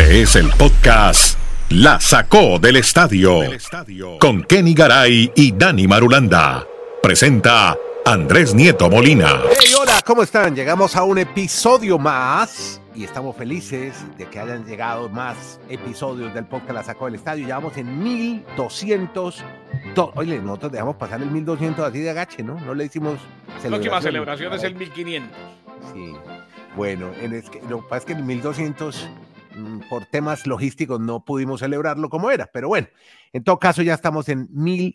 Este es el podcast La Sacó del Estadio con Kenny Garay y Dani Marulanda. Presenta Andrés Nieto Molina. Hey, hola, ¿cómo están? Llegamos a un episodio más y estamos felices de que hayan llegado más episodios del podcast La Sacó del Estadio. Ya vamos en 1200. Oye, nosotros dejamos pasar el 1200 así de agache, ¿no? No le hicimos celebración. La próxima celebración es el 1500. Sí. Bueno, lo que pasa es que en el 1200, por temas logísticos, no pudimos celebrarlo como era. Pero bueno, en todo caso ya estamos en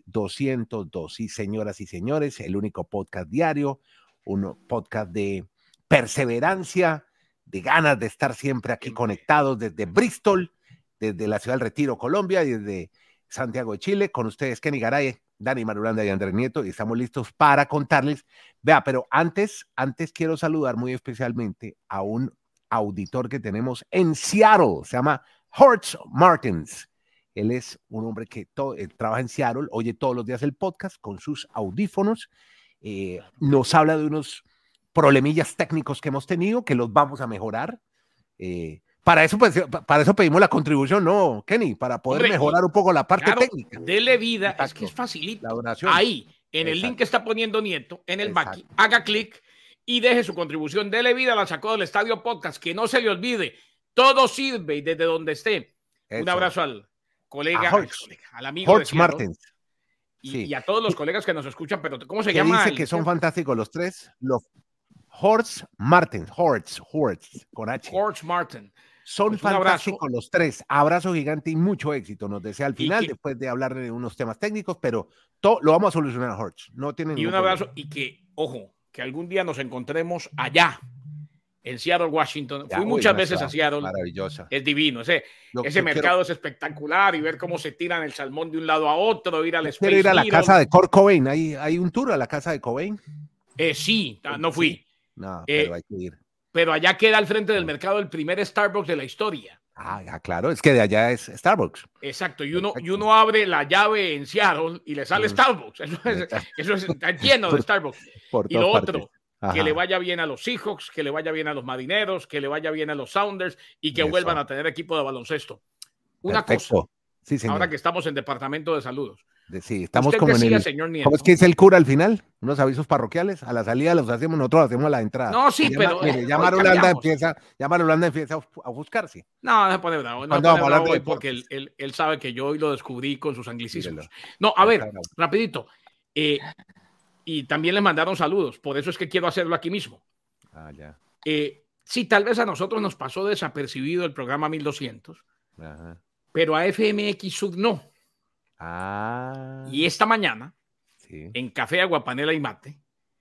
1202. Sí, señoras y señores, el único podcast diario, un podcast de perseverancia, de ganas de estar siempre aquí conectados desde Bristol, desde la ciudad del Retiro, Colombia, y desde Santiago de Chile. Con ustedes, Kenny Garay, Dani Marulanda y Andrés Nieto, y estamos listos para contarles. Vea, pero antes quiero saludar muy especialmente a un auditor que tenemos en Seattle. Se llama Horst Martins. Él es un hombre que trabaja en Seattle, oye todos los días el podcast con sus audífonos. Nos habla de unos problemillas técnicos que hemos tenido, que los vamos a mejorar. Para eso pedimos la contribución, ¿no, Kenny? Para poder mejorar un poco la parte técnica. Dele vida. Exacto. Es que es facilito. Ahí, en el link que está poniendo Nieto, en el back, haga clic y deje su contribución. Dele vida, La Sacó del Estadio Podcast. Que no se le olvide, todo sirve y desde donde esté. Un abrazo al colega, al amigo Horst Martins. Y a todos los colegas que nos escuchan, pero ¿cómo se llama? Dice que son fantásticos los tres. Horst Martins, Horst, con H. Horst Martin. Son pues fantásticos los tres. Abrazo gigante y mucho éxito. Nos desea al final, después de hablar de unos temas técnicos, pero todo lo vamos a solucionar, Horst. No tienen y un abrazo problema. Y que, ojo, que algún día nos encontremos allá, en Seattle, Washington. Fui muchas veces a Seattle. Maravillosa. Es divino. Ese mercado es espectacular y ver cómo se tiran el salmón de un lado a otro, ir al Space Quiero ir a la casa de Kurt Cobain. ¿Hay un tour a la casa de Cobain? Sí, no fui. Sí. No, pero hay que ir. Pero allá queda al frente del mercado el primer Starbucks de la historia. Claro, es que de allá es Starbucks. Exacto, y uno abre la llave en Seattle y le sale Starbucks. Eso está lleno de Starbucks. Y lo otro, que le vaya bien a los Seahawks, que le vaya bien a los Marineros, que le vaya bien a los Sounders y que vuelvan a tener equipo de baloncesto. Una cosa, sí, señor. Ahora que estamos en departamento de saludos. Sí, estamos como en el... señor Nieto, ¿Cómo es que dice el cura al final? Unos avisos parroquiales. A la salida los hacemos, nosotros hacemos a la entrada. No, sí, pero... Ya Marulanda empieza a buscarse. No se pone bravo. No pone bravo hoy porque él sabe que yo hoy lo descubrí con sus anglicismos. No, a ver, rapidito. Y también les mandaron saludos. Por eso es que quiero hacerlo aquí mismo. Ya. Sí, tal vez a nosotros nos pasó desapercibido el programa 1200. Ajá. Pero a FMX Sud no. Y esta mañana, en Café Aguapanela y Mate,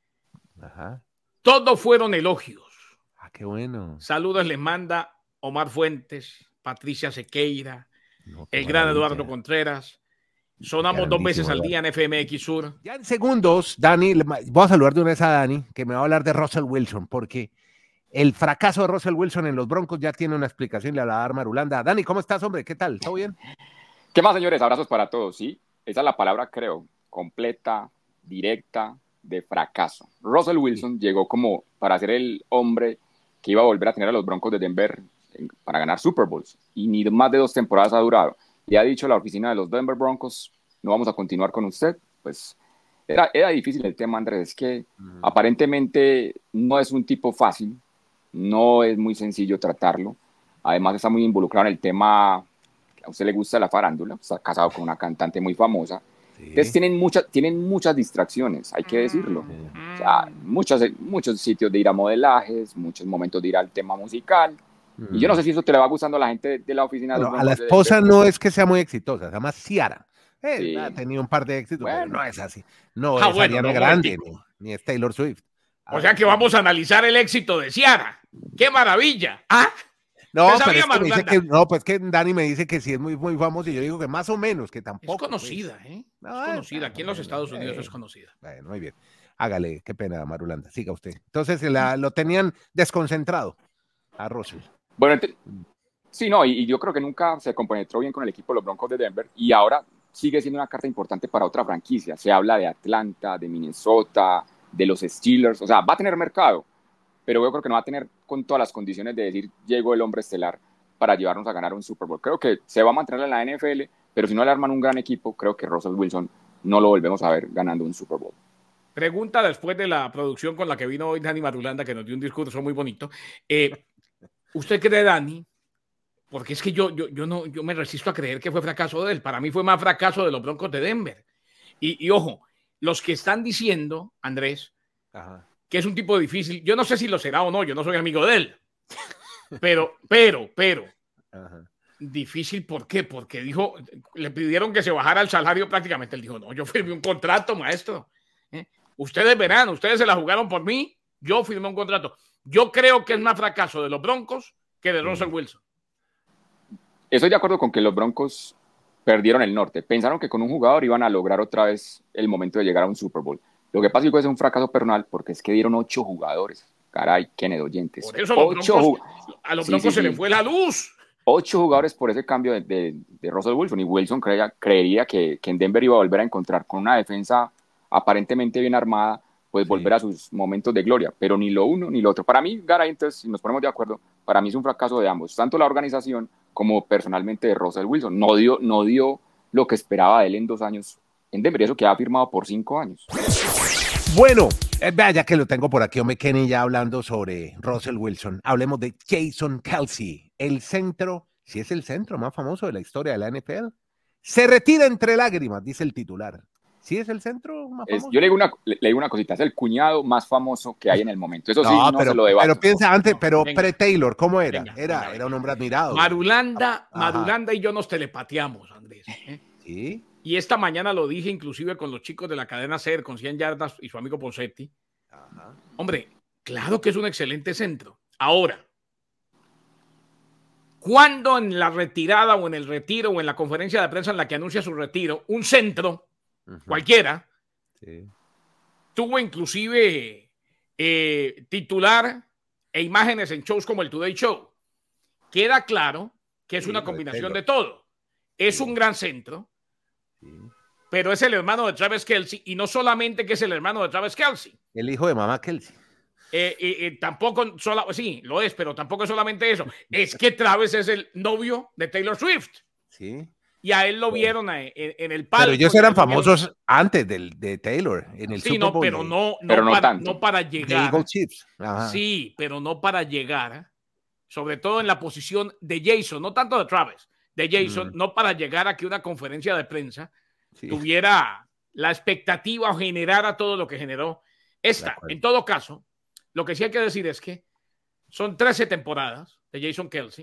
todos fueron elogios. Qué bueno. Saludos les manda Omar Fuentes, Patricia Sequeira, el gran Eduardo Contreras. Sonamos 2 veces al día en FMX Sur. Ya en segundos, Dani, voy a saludar de una vez a Dani, que me va a hablar de Russell Wilson, porque el fracaso de Russell Wilson en los Broncos ya tiene una explicación, le va a dar Marulanda. Dani, ¿cómo estás, hombre? ¿Qué tal? ¿Todo bien? ¿Qué más, señores? Abrazos para todos, ¿sí? Esa es la palabra, creo, completa, directa, de fracaso. Russell Wilson llegó como para ser el hombre que iba a volver a tener a los Broncos de Denver para ganar Super Bowls. Y ni más de 2 temporadas ha durado. Le ha dicho la oficina de los Denver Broncos, no vamos a continuar con usted. Pues era difícil el tema, Andrés. Es que aparentemente no es un tipo fácil, no es muy sencillo tratarlo. Además está muy involucrado en el tema... A usted le gusta la farándula, está casado con una cantante muy famosa. Sí. Entonces tienen muchas distracciones, hay que decirlo. O sea, muchos sitios de ir a modelajes, muchos momentos de ir al tema musical. Y yo no sé si eso te le va gustando a la gente de la oficina. Bueno, a la esposa no es que sea muy exitosa, se llama Ciara. Ha tenido un par de éxitos, pero no es así. No es Ariana Grande, ni es Taylor Swift. O sea que vamos a analizar el éxito de Ciara. ¡Qué maravilla! No, pero es que me dice pues que Dani me dice que sí es muy, muy famoso y yo digo que más o menos, que tampoco. Es conocida, pues. Es conocida. Aquí en los Estados Unidos es conocida. Bueno, muy bien. Hágale, qué pena, Marulanda. Siga usted. Entonces lo tenían desconcentrado a Russell. Bueno, sí, no, y yo creo que nunca se compenetró bien con el equipo de los Broncos de Denver y ahora sigue siendo una carta importante para otra franquicia. Se habla de Atlanta, de Minnesota, de los Steelers. O sea, va a tener mercado, pero yo creo que no va a tener con todas las condiciones de decir llegó el hombre estelar para llevarnos a ganar un Super Bowl. Creo que se va a mantener en la NFL, pero si no le arman un gran equipo, creo que Russell Wilson no lo volvemos a ver ganando un Super Bowl. Pregunta después de la producción con la que vino hoy Dani Marulanda, que nos dio un discurso muy bonito. ¿Usted cree, Dani? Porque es que yo me resisto a creer que fue fracaso de él. Para mí fue más fracaso de los Broncos de Denver. Y ojo, los que están diciendo, Andrés, que es un tipo difícil, yo no sé si lo será o no, yo no soy amigo de él. Pero, difícil, ¿por qué? Porque dijo, le pidieron que se bajara el salario prácticamente. Él dijo, no, yo firmé un contrato, maestro. Ustedes verán, ustedes se la jugaron por mí, yo firmé un contrato. Yo creo que es más fracaso de los Broncos que de Russell Wilson. Estoy de acuerdo con que los Broncos perdieron el norte. Pensaron que con un jugador iban a lograr otra vez el momento de llegar a un Super Bowl. Lo que pasa es que es un fracaso personal porque es que dieron 8 jugadores. Caray, Kenneth oyentes. Por eso a los Broncos se les fue la luz. 8 jugadores por ese cambio de Russell Wilson. Y Wilson creería que en Denver iba a volver a encontrar con una defensa aparentemente bien armada, pues volver a sus momentos de gloria. Pero ni lo uno ni lo otro. Para mí, Garay, entonces, si nos ponemos de acuerdo, para mí es un fracaso de ambos. Tanto la organización como personalmente de Russell Wilson. No dio lo que esperaba de él en 2 años en Denver. Eso que ha firmado por 5 años. Bueno, vea, ya que lo tengo por aquí, hombre, Kenny, ya hablando sobre Russell Wilson, hablemos de Jason Kelce, el centro, si es el centro más famoso de la historia de la NFL. Se retira entre lágrimas, dice el titular. ¿Sí es el centro más famoso? Yo le digo una cosita, es el cuñado más famoso que hay en el momento. Eso sí, no pero, se lo debato. Pero piensa antes, pero pre-Taylor, ¿cómo era? Era un hombre admirado. Marulanda y yo nos telepateamos, Andrés. Sí. Y esta mañana lo dije inclusive con los chicos de la cadena SER, con 100 yardas y su amigo Poncetti. Hombre, claro que es un excelente centro. Ahora, ¿cuándo en la retirada o en el retiro o en la conferencia de prensa en la que anuncia su retiro, un centro, cualquiera, tuvo inclusive titular e imágenes en shows como el Today Show? Queda claro que es una combinación de todo. Es un gran centro, pero es el hermano de Travis Kelce, y no solamente que es el hermano de Travis Kelce. El hijo de mamá Kelce. Tampoco, sí, lo es, pero tampoco es solamente eso. Es que Travis es el novio de Taylor Swift. Sí. Y a él lo vieron en el palco. Pero ellos eran famosos antes de Taylor, en el Super Bowl. Pero no para llegar. Eagle Chiefs. Sí, pero no para llegar, sobre todo en la posición de Jason, no tanto de Travis, de Jason, no para llegar a que una conferencia de prensa tuviera la expectativa o generara todo lo que generó esta. En todo caso, lo que sí hay que decir es que son 13 temporadas de Jason Kelce.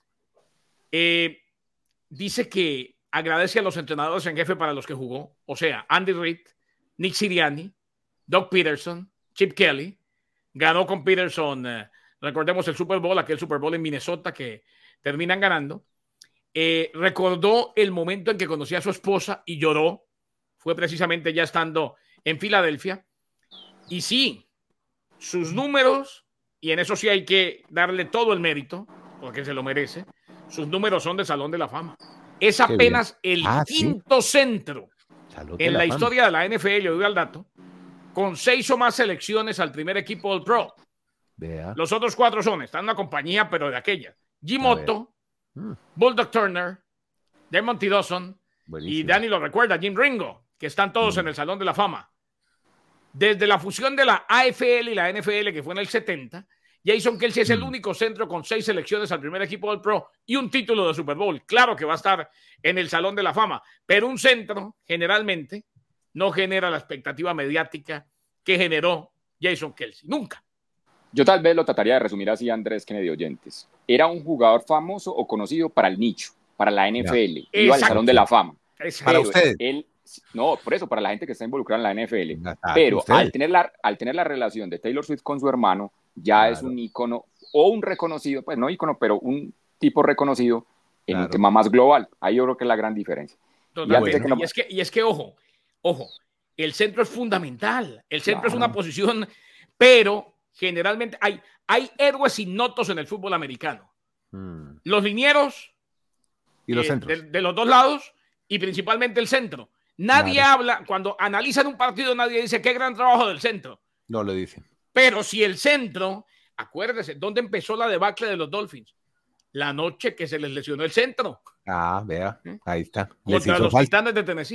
Dice que agradece a los entrenadores en jefe para los que jugó, o sea, Andy Reid, Nick Sirianni, Doug Peterson, Chip Kelly. Ganó con Peterson, recordemos el Super Bowl, aquel Super Bowl en Minnesota que terminan ganando. Recordó el momento en que conoció a su esposa y lloró. Fue precisamente ya estando en Filadelfia. Y sí, sus números, y en eso sí hay que darle todo el mérito, porque se lo merece, sus números son de Salón de la Fama. Es apenas el quinto centro en la historia de la NFL, yo doy al dato, con 6 o más selecciones al primer equipo del Pro. Los otros 4 están en una compañía, pero de aquella. Jim Otto, Bulldog Turner, Dermot Dawson, y Danny lo recuerda, Jim Ringo, que están todos en el Salón de la Fama. Desde la fusión de la AFL y la NFL, que fue en el 70, Jason Kelce es el único centro con 6 selecciones al primer equipo del Pro y un título de Super Bowl. Claro que va a estar en el Salón de la Fama, pero un centro generalmente no genera la expectativa mediática que generó Jason Kelce. Nunca. Yo tal vez lo trataría de resumir así, Andrés Kennedy oyentes. Era un jugador famoso o conocido para el nicho, para la NFL. Iba al Salón de la Fama. Para ustedes. No, por eso, para la gente que está involucrada en la NFL. Pero al tener la relación de Taylor Swift con su hermano, ya es un ícono o un reconocido, pues no ícono, pero un tipo reconocido en un tema más global. Ahí yo creo que es la gran diferencia. Y es que, ojo, el centro es fundamental. El centro es una posición, pero generalmente hay héroes ignotos en el fútbol americano. Los linieros y los centros. De los dos lados, y principalmente el centro. Nadie habla, cuando analizan un partido, nadie dice qué gran trabajo del centro. No lo dicen. Pero si el centro, acuérdese, ¿dónde empezó la debacle de los Dolphins? la noche que se les lesionó el centro. Vea, ahí está. Contra los Titanes de Tennessee.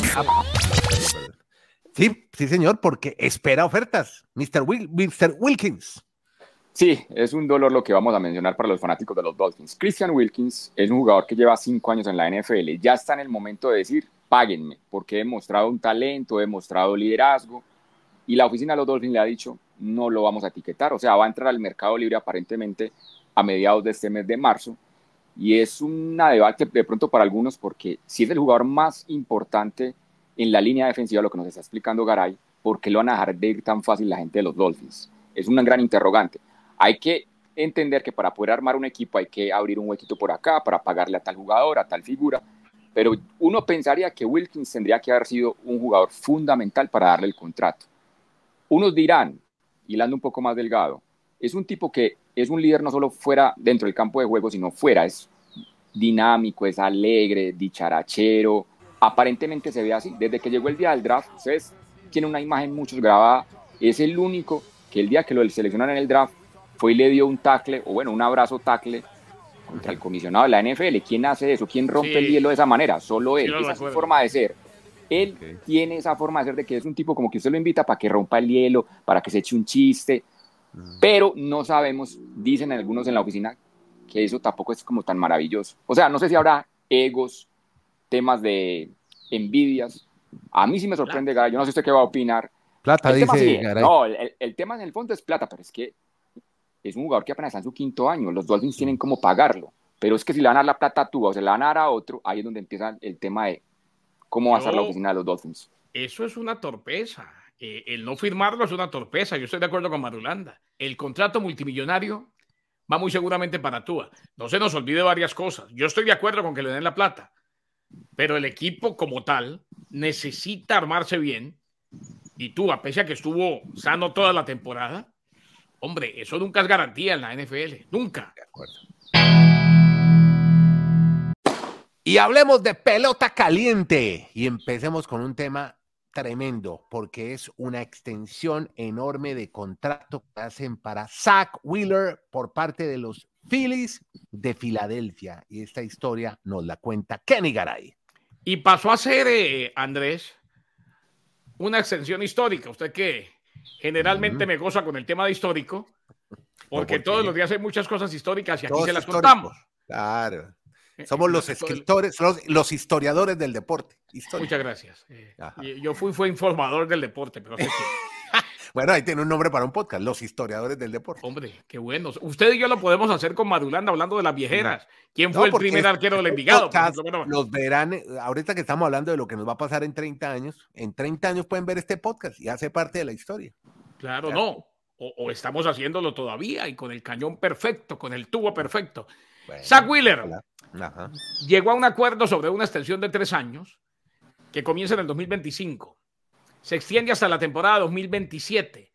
Sí, señor, porque espera ofertas, Mr. Wilkins. Sí, es un dolor lo que vamos a mencionar para los fanáticos de los Dolphins. Christian Wilkins es un jugador que lleva 5 años en la NFL. Ya está en el momento de decir, páguenme, porque he demostrado un talento, he demostrado liderazgo. Y la oficina de los Dolphins le ha dicho, no lo vamos a etiquetar. O sea, va a entrar al mercado libre aparentemente a mediados de este mes de marzo. Y es una debate de pronto para algunos, porque si es el jugador más importante en la línea defensiva, lo que nos está explicando Garay, ¿por qué lo van a dejar de ir tan fácil la gente de los Dolphins? Es un gran interrogante. Hay que entender que para poder armar un equipo hay que abrir un huequito por acá para pagarle a tal jugador, a tal figura, pero uno pensaría que Wilkins tendría que haber sido un jugador fundamental para darle el contrato. Unos dirán, hilando un poco más delgado, es un tipo que es un líder no solo fuera dentro del campo de juego, sino fuera, es dinámico, es alegre, dicharachero, aparentemente se ve así. Desde que llegó el día del draft, ustedes tienen una imagen muchos grabada, es el único que el día que lo seleccionaron en el draft fue y le dio un tackle, o bueno, un abrazo tackle contra el comisionado de la NFL. ¿Quién hace eso? ¿Quién rompe el hielo de esa manera? Solo él. Esa es su forma de ser. Él tiene esa forma de ser de que es un tipo como que usted lo invita para que rompa el hielo, para que se eche un chiste, pero no sabemos, dicen algunos en la oficina, que eso tampoco es como tan maravilloso. O sea, no sé si habrá egos, temas de envidias. A mí sí me sorprende, Garay. Yo no sé usted qué va a opinar. Plata, dice Garay. No, el tema en el fondo es plata, pero es que es un jugador que apenas está en su 5º año. Los Dolphins tienen cómo pagarlo. Pero es que si le van a dar la plata a tú o se la van a dar a otro, ahí es donde empieza el tema de cómo va a estar la oficina de los Dolphins. Eso es una torpeza. El no firmarlo es una torpeza. Yo estoy de acuerdo con Marulanda. El contrato multimillonario va muy seguramente para Tua. No se nos olvide varias cosas. Yo estoy de acuerdo con que le den la plata, pero el equipo como tal necesita armarse bien. Y Tua, pese a que estuvo sano toda la temporada, hombre, eso nunca es garantía en la NFL. Nunca. De acuerdo. Y hablemos de pelota caliente. Y empecemos con un tema tremendo, porque es una extensión enorme de contrato que hacen para Zach Wheeler por parte de los Phillies de Filadelfia. Y esta historia nos la cuenta Kenny Garay. Y pasó a ser, Andrés, una extensión histórica. Usted que generalmente me goza con el tema de histórico, porque todos los días hay muchas cosas históricas y aquí se las contamos. Claro. Somos los escritores, los historiadores del deporte. Muchas gracias. Yo fue informador del deporte, pero sé que... Bueno, ahí tiene un nombre para un podcast, los historiadores del deporte. Hombre, qué bueno. Usted y yo lo podemos hacer con Marulanda hablando de las viejeras. ¿Quién fue el primer arquero del Envigado? Los verán, ahorita que estamos hablando de lo que nos va a pasar en 30 años pueden ver este podcast y hace parte de la historia. Claro. No. O estamos haciéndolo todavía y con el cañón perfecto, con el tubo perfecto. Bueno, Zach Wheeler llegó a un acuerdo sobre una extensión de 3 años que comienza en el 2025. Se extiende hasta la temporada 2027.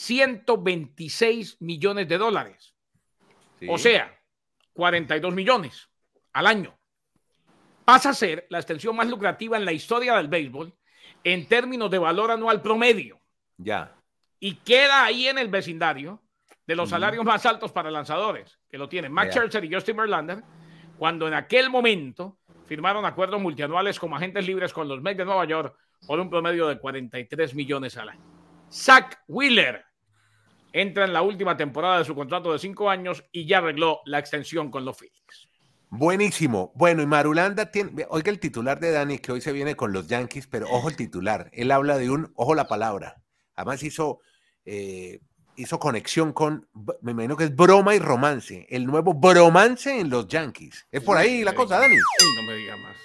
$126 millones. Sí. O sea, 42 millones al año. Pasa a ser la extensión más lucrativa en la historia del béisbol en términos de valor anual promedio. Ya. Y queda ahí en el vecindario de los salarios más altos para lanzadores, que lo tienen Max Scherzer y Justin Verlander, cuando en aquel momento firmaron acuerdos multianuales como agentes libres con los Mets de Nueva York por un promedio de 43 millones al año. Zach Wheeler entra en la última temporada de su contrato de 5 años y ya arregló la extensión con los Phillies. Buenísimo. Bueno, y Marulanda tiene, oiga el titular de Dani, que hoy se viene con los Yankees, pero ojo el titular. Él habla de ojo la palabra. Además hizo conexión con, me imagino que es broma y romance, el nuevo bromance en los Yankees. Es por ahí la cosa, Dani. No me diga más.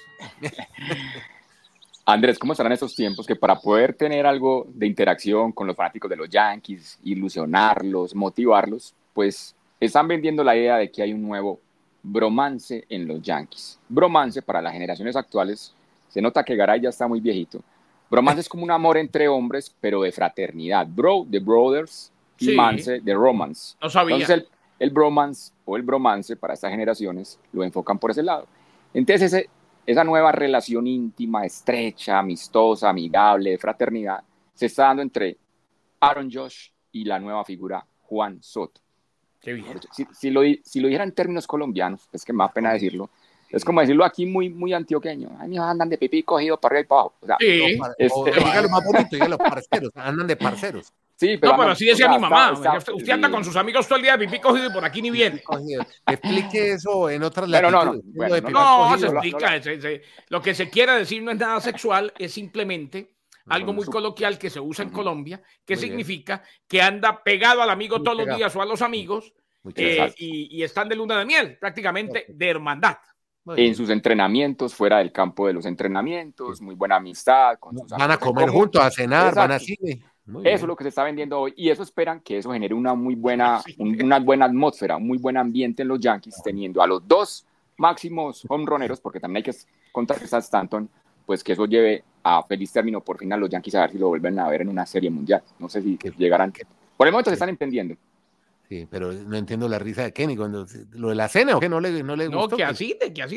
Andrés, ¿cómo estarán estos tiempos que para poder tener algo de interacción con los fanáticos de los Yankees, ilusionarlos, motivarlos, pues están vendiendo la idea de que hay un nuevo bromance en los Yankees? Bromance, para las generaciones actuales, se nota que Garay ya está muy viejito. Bromance es como un amor entre hombres, pero de fraternidad. Bro, de brothers, y sí. Mance, de romance. No sabía. Entonces el bromance o el bromance para estas generaciones lo enfocan por ese lado. Entonces esa nueva relación íntima, estrecha, amistosa, amigable, de fraternidad, se está dando entre Aaron Judge y la nueva figura Juan Soto. Qué bien. Si lo dijera en términos colombianos, es que me da pena decirlo, es como decirlo aquí muy antioqueño. Ay, míos andan de pipí cogido para arriba y para abajo. O sea, sí. Dígalo más bonito, dígalo parceros, andan de parceros. Sí, pero así decía mi mamá. Usted anda con sus amigos todo el día de pipí cogido y por aquí ni viene. Explique eso en otras latitudes. No, se explica. Lo que se quiere decir no es nada sexual, es simplemente algo muy coloquial que se usa en Colombia, que significa que anda pegado al amigo todos los días o a los amigos y están de luna de miel, prácticamente de hermandad. En sus entrenamientos, fuera del campo de los entrenamientos, muy buena amistad. Con sus van a comer juntos, a cenar, exacto. Van a cine. Eso es lo que se está vendiendo hoy y eso esperan que eso genere una muy buena, una buena atmósfera, un muy buen ambiente en los Yankees, teniendo a los dos máximos home runeros, porque también hay que contar a Stanton, pues que eso lleve a feliz término por fin a los Yankees a ver si lo vuelven a ver en una serie mundial. No sé si llegarán. Por el momento se están entendiendo. Sí, pero no entiendo la risa de Kenny cuando lo de la cena o que no le gustó. No, que así.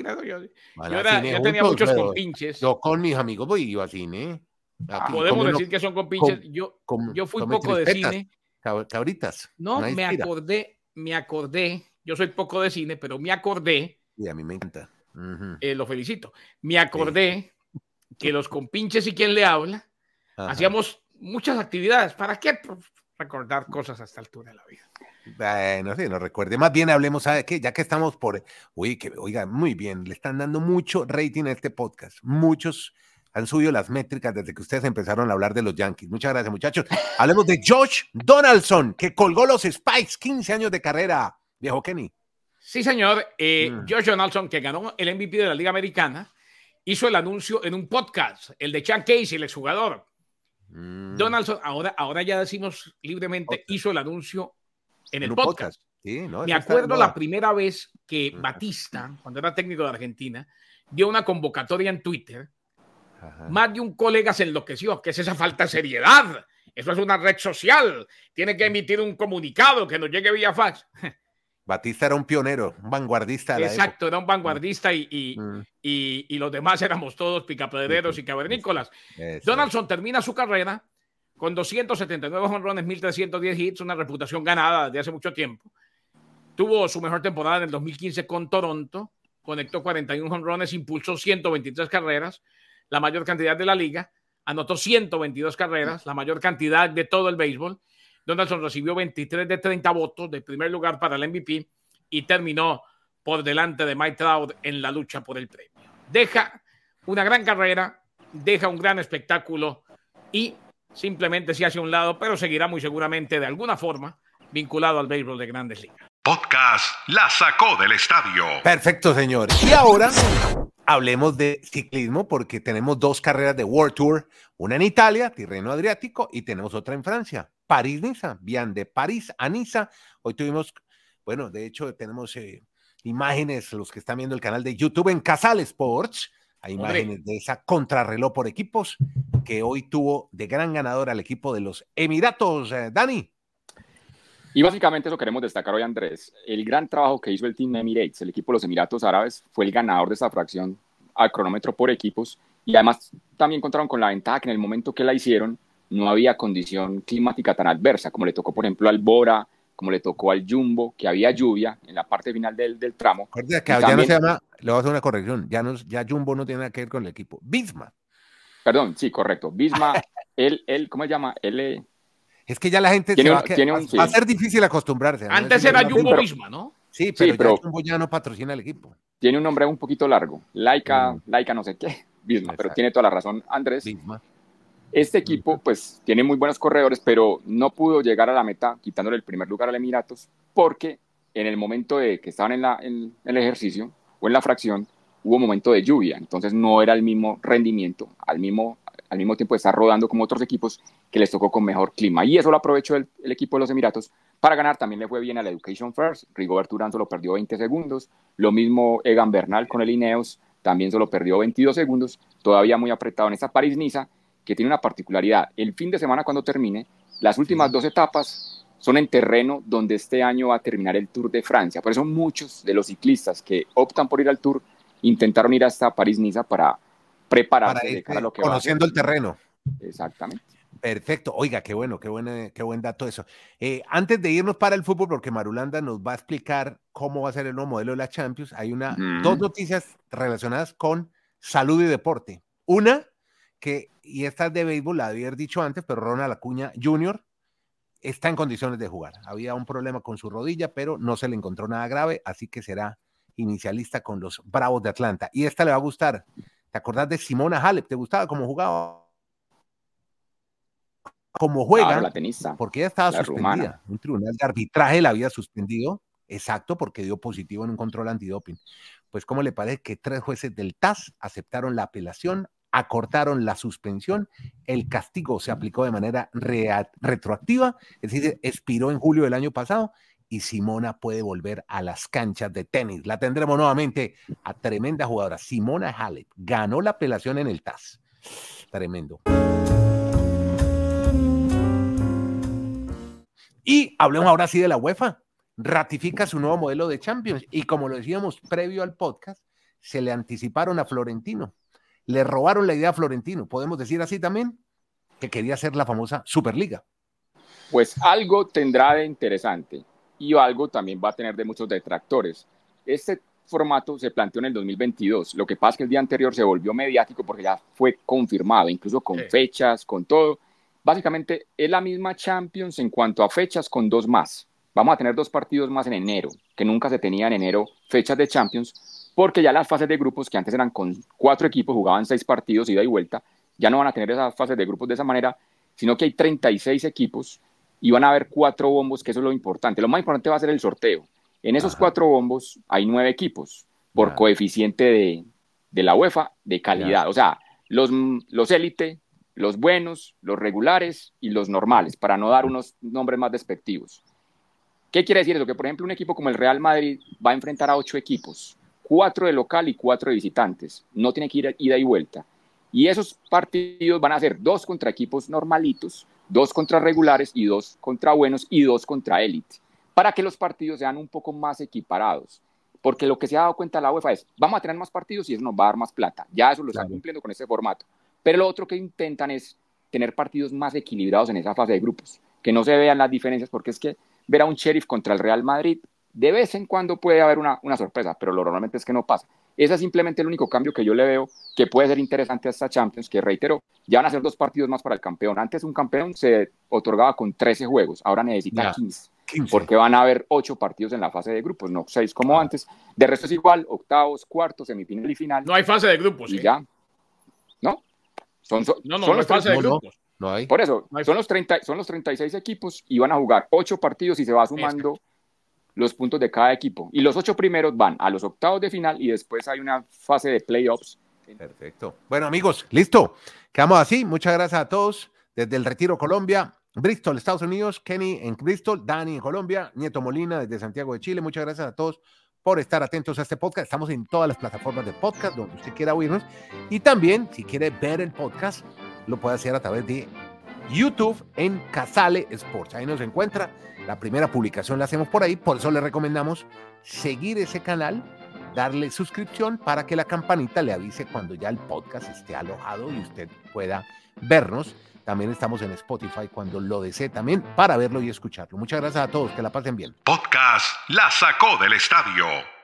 Yo tenía muchos compinches. Yo con mis amigos voy iba a cine. Podemos decir que son compinches. Yo fui poco de cine. Cabritas. No, me acordé. Yo soy poco de cine, pero me acordé. Y a mí me encanta. Lo felicito. Me acordé que los compinches y quien le habla hacíamos muchas actividades. ¿Para qué recordar cosas a esta altura de la vida? Bueno, sí, no recuerde. Más bien hablemos, ¿sabe qué? Ya que estamos oiga, muy bien, le están dando mucho rating a este podcast. Muchos han subido las métricas desde que ustedes empezaron a hablar de los Yankees. Muchas gracias, muchachos. Hablemos de Josh Donaldson, que colgó los Spikes, 15 años de carrera, viejo Kenny. Sí, señor. Josh Donaldson, que ganó el MVP de la Liga Americana, hizo el anuncio en un podcast, el de Sean Casey, el exjugador. Donaldson, ahora ya decimos libremente, hizo el anuncio en el podcast. Sí, me acuerdo la primera vez que Batista, cuando era técnico de Argentina, dio una convocatoria en Twitter. Más de un colega se enloqueció. ¿Qué es esa falta de seriedad? Eso es una red social. Tiene que emitir un comunicado que nos llegue vía fax. Batista era un pionero, un vanguardista. Exacto, era un vanguardista y los demás éramos todos picapedreros y cavernícolas. Donaldson termina su carrera con 279 jonrones, 1,310 hits, una reputación ganada desde hace mucho tiempo. Tuvo su mejor temporada en el 2015 con Toronto, conectó 41 jonrones, impulsó 123 carreras, la mayor cantidad de la liga, anotó 122 carreras, la mayor cantidad de todo el béisbol. Donaldson recibió 23 de 30 votos de primer lugar para el MVP y terminó por delante de Mike Trout en la lucha por el premio. Deja una gran carrera, deja un gran espectáculo y simplemente se hace a un lado, pero seguirá muy seguramente de alguna forma vinculado al béisbol de Grandes Ligas. Podcast La Sacó del Estadio. Perfecto, señor. Y ahora hablemos de ciclismo porque tenemos 2 carreras de World Tour, una en Italia, Tirreno Adriático, y tenemos otra en Francia, París-Niza, bien de París a Niza. Hoy tuvimos, bueno, de hecho tenemos imágenes, los que están viendo el canal de YouTube en Casal Sports, hay imágenes de esa contrarreloj por equipos que hoy tuvo de gran ganador al equipo de los Emiratos. Dani. Y básicamente eso queremos destacar hoy, Andrés. El gran trabajo que hizo el Team Emirates, el equipo de los Emiratos Árabes, fue el ganador de esta fracción al cronómetro por equipos. Y además también contaron con la ventaja que en el momento que la hicieron no había condición climática tan adversa, como le tocó, por ejemplo, al Bora, como le tocó al Jumbo, que había lluvia en la parte final del tramo. Que ya también, no se llama, le voy a hacer una corrección, ya Jumbo no tiene nada que ver con el equipo. Visma. Perdón, sí, correcto. Visma, ¿cómo se llama? Es que ya la gente va a ser difícil acostumbrarse. Antes era Jumbo Visma, ¿no? Sí, pero Jumbo ya no patrocina el equipo. Tiene un nombre un poquito largo. Laika no sé qué, Visma, pero tiene toda la razón, Andrés. Visma. Este equipo, pues, tiene muy buenos corredores, pero no pudo llegar a la meta quitándole el primer lugar al Emiratos, porque en el momento de que estaban en el ejercicio o en la fracción, hubo un momento de lluvia, entonces no era el mismo rendimiento, al mismo tiempo de estar rodando como otros equipos que les tocó con mejor clima. Y eso lo aprovechó el equipo de los Emiratos para ganar. También le fue bien a la Education First. Rigobert Urán solo perdió 20 segundos. Lo mismo Egan Bernal con el Ineos, también solo perdió 22 segundos. Todavía muy apretado en esta París-Niza, que tiene una particularidad. El fin de semana, cuando termine, las últimas 2 etapas son en terreno donde este año va a terminar el Tour de Francia. Por eso muchos de los ciclistas que optan por ir al Tour intentaron ir hasta París-Niza para prepararse de cara a lo que conociendo el terreno. Exactamente. Perfecto. Oiga, qué buen dato eso. Antes de irnos para el fútbol, porque Marulanda nos va a explicar cómo va a ser el nuevo modelo de la Champions, hay dos noticias relacionadas con salud y deporte. Una, y esta es de béisbol, la había dicho antes, pero Ronald Acuña Jr. está en condiciones de jugar. Había un problema con su rodilla, pero no se le encontró nada grave, así que será inicialista con los Bravos de Atlanta. Y esta le va a gustar. ¿Te acordás de Simona Halep? ¿Te gustaba cómo jugaba? Como juega, claro, la tenista, porque ella estaba suspendida. Rumana. Un tribunal de arbitraje la había suspendido, exacto, porque dio positivo en un control antidoping. Pues, ¿cómo le parece que 3 jueces del TAS aceptaron la apelación, acortaron la suspensión, el castigo se aplicó de manera retroactiva, es decir, expiró en julio del año pasado, y Simona puede volver a las canchas de tenis. La tendremos nuevamente a tremenda jugadora. Simona Halep ganó la apelación en el TAS. Tremendo. Y hablemos ahora sí de la UEFA. Ratifica su nuevo modelo de Champions. Y como lo decíamos previo al podcast, se le anticiparon a Florentino. Le robaron la idea a Florentino. ¿Podemos decir así también? Que quería hacer la famosa Superliga. Pues algo tendrá de interesante y algo también va a tener de muchos detractores. Este formato se planteó en el 2022. Lo que pasa es que el día anterior se volvió mediático porque ya fue confirmado, incluso con fechas, con todo. Básicamente es la misma Champions en cuanto a fechas con 2 más. Vamos a tener 2 partidos más en enero, que nunca se tenía en enero fechas de Champions, porque ya las fases de grupos que antes eran con 4 equipos, jugaban 6 partidos ida y vuelta, ya no van a tener esas fases de grupos de esa manera, sino que hay 36 equipos y van a haber 4 bombos, que eso es lo importante. Lo más importante va a ser el sorteo. En esos 4 bombos hay 9 equipos por coeficiente de la UEFA de calidad. O sea, los élite, los buenos, los regulares y los normales, para no dar unos nombres más despectivos. ¿Qué quiere decir eso? Que, por ejemplo, un equipo como el Real Madrid va a enfrentar a 8 equipos, 4 de local y 4 de visitantes. No tiene que ir ida y vuelta. Y esos partidos van a ser 2 contra equipos normalitos, 2 contra regulares y 2 contra buenos y 2 contra élite, para que los partidos sean un poco más equiparados. Porque lo que se ha dado cuenta la UEFA es, vamos a tener más partidos y eso nos va a dar más plata. Ya eso lo están cumpliendo con este formato. Pero lo otro que intentan es tener partidos más equilibrados en esa fase de grupos, que no se vean las diferencias, porque es que ver a un Sheriff contra el Real Madrid, de vez en cuando puede haber una sorpresa, pero lo normalmente es que no pasa. Ese es simplemente el único cambio que yo le veo que puede ser interesante a esta Champions, que reitero, ya van a ser 2 partidos más para el campeón. Antes un campeón se otorgaba con 13 juegos, ahora necesita 15, porque van a haber 8 partidos en la fase de grupos, no 6 como antes. De resto es igual, octavos, cuartos, semifinal y final. No hay fase de grupos. Y ya, ¿no? Son los fase de grupos. No hay. Por eso, son los 36 equipos y van a jugar 8 partidos y se va sumando los puntos de cada equipo. Y los 8 primeros van a los octavos de final y después hay una fase de playoffs. Perfecto. Bueno, amigos, listo. Quedamos así. Muchas gracias a todos. Desde el Retiro, Colombia, Bristol, Estados Unidos, Kenny en Bristol, Dani en Colombia, Nieto Molina desde Santiago de Chile. Muchas gracias a todos por estar atentos a este podcast. Estamos en todas las plataformas de podcast donde usted quiera oírnos. Y también, si quiere ver el podcast, lo puede hacer a través de YouTube en Casale Sports. Ahí nos encuentra. La primera publicación la hacemos por ahí. Por eso le recomendamos seguir ese canal, darle suscripción para que la campanita le avise cuando ya el podcast esté alojado y usted pueda vernos. También estamos en Spotify cuando lo desee también para verlo y escucharlo. Muchas gracias a todos. Que la pasen bien. Podcast La Sacó del Estadio.